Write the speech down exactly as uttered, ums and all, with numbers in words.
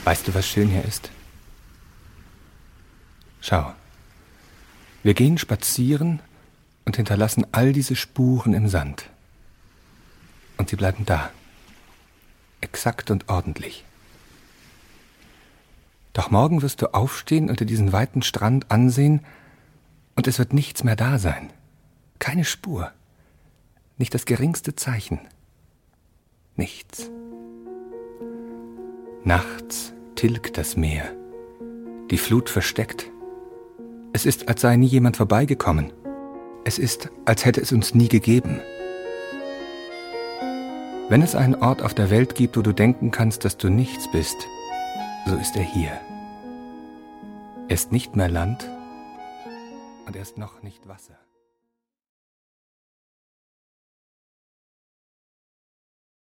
Weißt du, was schön hier ist? Schau, wir gehen spazieren und hinterlassen all diese Spuren im Sand. Und sie bleiben da, exakt und ordentlich. Doch morgen wirst du aufstehen und dir diesen weiten Strand ansehen und es wird nichts mehr da sein. Keine Spur, nicht das geringste Zeichen. Nichts. Nachts tilgt das Meer, die Flut versteckt. Es ist, als sei nie jemand vorbeigekommen. Es ist, als hätte es uns nie gegeben. Wenn es einen Ort auf der Welt gibt, wo du denken kannst, dass du nichts bist, so ist er hier. Er ist nicht mehr Land und er ist noch nicht Wasser.